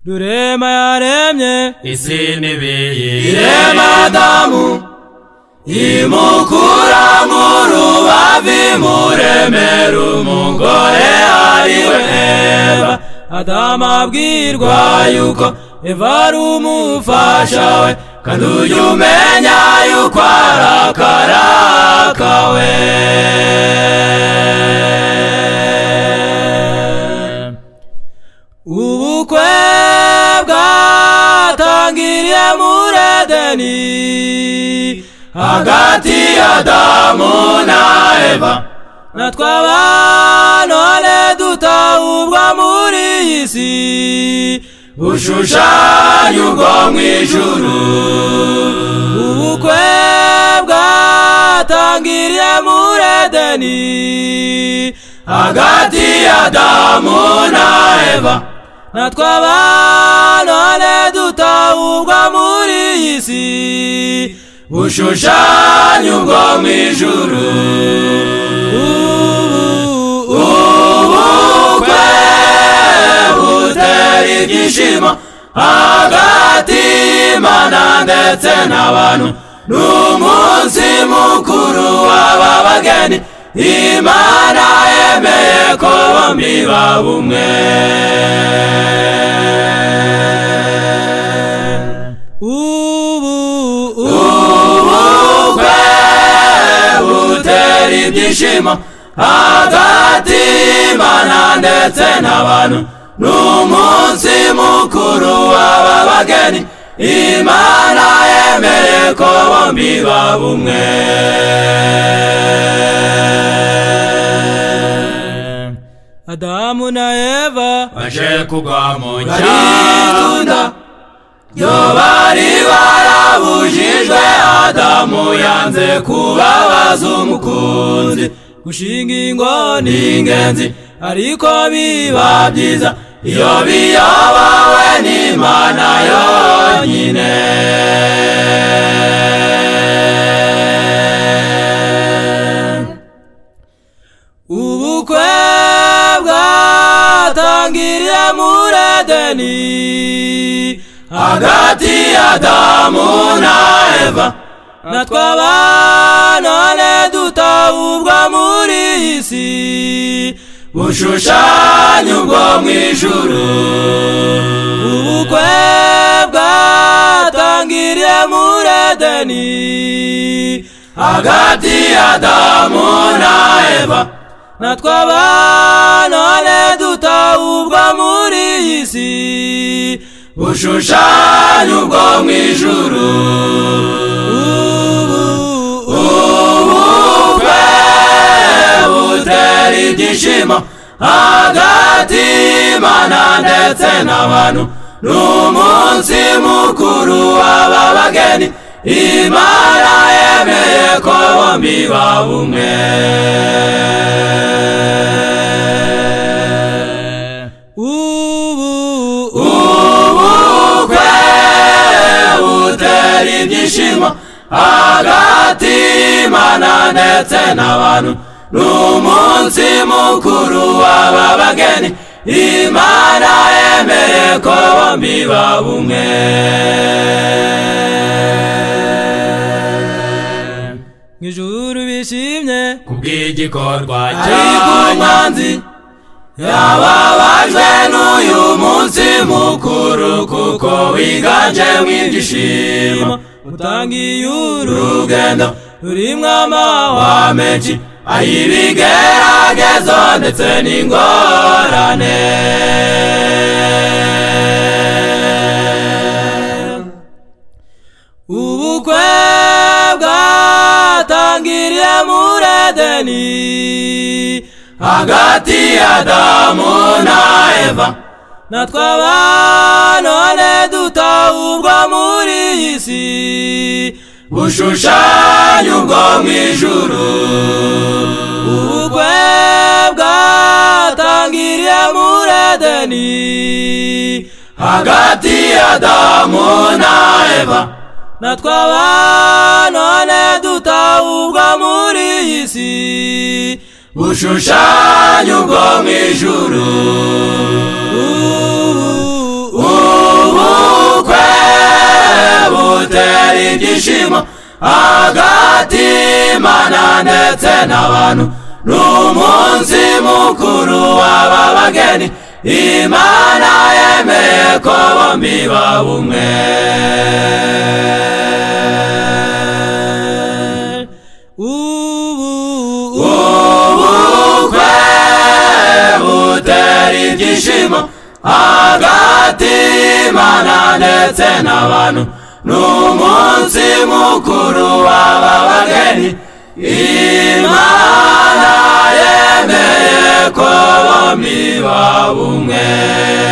rurema yaremye isi n'ibiyi irema Adamu imukura mu rubavu imuremera umugore ariwe Eva. Adamu abwirwa yuko Eva ari umufasha we, kandi ujye umenya yuko arakarakawe. Ubukwe bwatangiriye muri Edeni hagati ya Adamu na Eva, natwe none dutahubwa muri iyi si ushushanya ubwo mw'ijuru. Ubukwe bwatangiriye muri Edeni hagati ya Adamu na Eva, natwe none dutahubwa muri iyi si ushushanya ubwo mw'ijuru. Ubukwe butera ibyishimo hagati y'Imana ndetse n'abantu, n'umunsi mukuru w'aba bageni Imana yemeye ko bombi baba umwe. Ubukwe butera ibyishimo hagati y'Imana ndetse n'abantu, n'umunsi mukuru w'aba bageni Imana yemeye ko bombi baba umwe. Adamu na Eva baje kugwa mu cyitunda yo bari barabujijwe. Adamu yanze kubabaza umukunzi, gushinga ingo ni ingenzi ariko biba byiza iyo biyobowe n'Imana yonyine. Ubukwe bwatangiriye muri Edeni hagati ya Adamu na Eva, natwe none dutahubwa muri iyi si bushushanya ubwo mw'ijuru. Ubukwe bwatangiriye muri Edeni hagati ya Adamu na Eva, natwe none dutahubwa muri iyi si bushushanya ubwo mw'ijuru. Ubukwe butera ibyishimo hagati y'Imana ndetse n'abantu, n'umunsi mukuru w'aba bageni Imana yemeye ko bombi baba umwe. Ubukwe butera ibyishimo hagati y'Imana ndetse n'abantu, n'umunsi mukuru w'aba bageni Imana yemeye ko bombi baba umwe. Mw'ijuru bishimye kubw'igikorwa ariko umwanzi yababajwe n'uyu munsi mukuru, kuko wiganje mw'ibyishimo utangiye urugendo rurimwo amahwa menshi ay'ibigeragezo ndetse n'ingorane. Ubukwe bwatangiriye muri Edeni hagati ya Adamu na Eva, natwe none dutahubwa muri iyi si bushushanya ubwo mw'ijuru. Ubukwe bwatangiriye muri Edeni hagati ya Adamu na Eva, natwe none dutahubwa muri iyi si bushushanya ubwo mw'ijuru. butera ibyishimo hagati y'Imana ndetse n'abantu n'umunsi mukuru w'aba bageni Imana yemeye ko bombi baba umwe ubukwe butera ibyishimo hagati y'Imana ndetse n'abantu n'umunsi mukuru w'aba bageni Imana yemeye ko bombi baba umwe